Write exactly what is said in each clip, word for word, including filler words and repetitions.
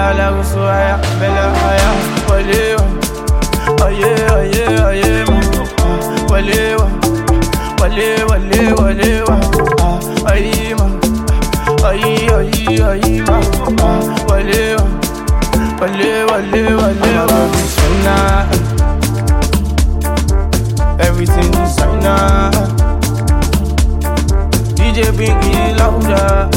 la usuaya, bella haya, walewa. Aye, aye, aye, ma. Walewa, wale, wale, walewa. Aye, ma. Aye, aye, aye, ma. Walewa, wale, wale, walewa. Designer, everything designer. D J bring it louder.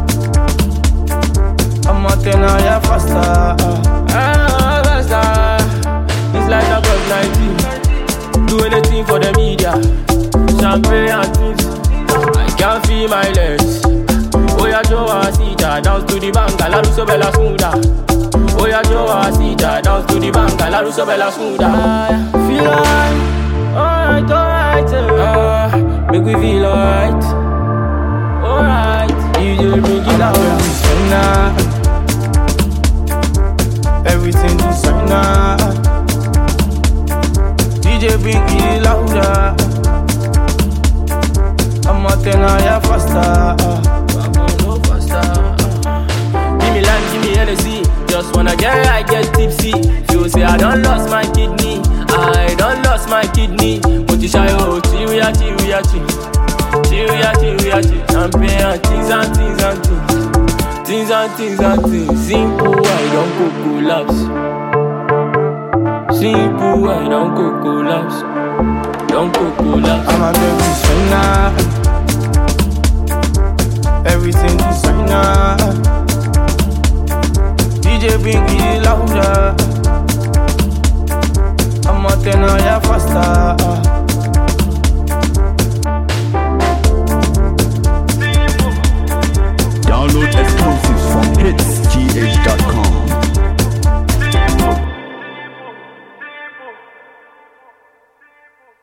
I'm a tenor, yeah, faster. Ah, faster. It's like a God nineteen. Do anything for the media. Champagne and things. I can't feel my legs. Oh yeah, Joe, I see that. Dance to the banga, la russo bella smuda. Oh yeah, Joe, I see that. Dance to the banga, la russo bella smuda. Feel alright, alright, alright. Uh, make we feel alright, alright. D J bring it louder. Designer, everything designer. D J bring it louder. I'm a tenor, yeah, faster. Go faster. Give me land, give me energy. Just wanna get right, get tipsy. Feel say I done lost my kidney. I done lost my kidney. But you shy, oh, chiria, chiria, chiria. Chiria, chiria, chiria. Champagne and things and things and things. Things and things and things. Simple, I don't go collapse. Simple, I don't go collapse. Don't go collapse. I'm a baby sinner.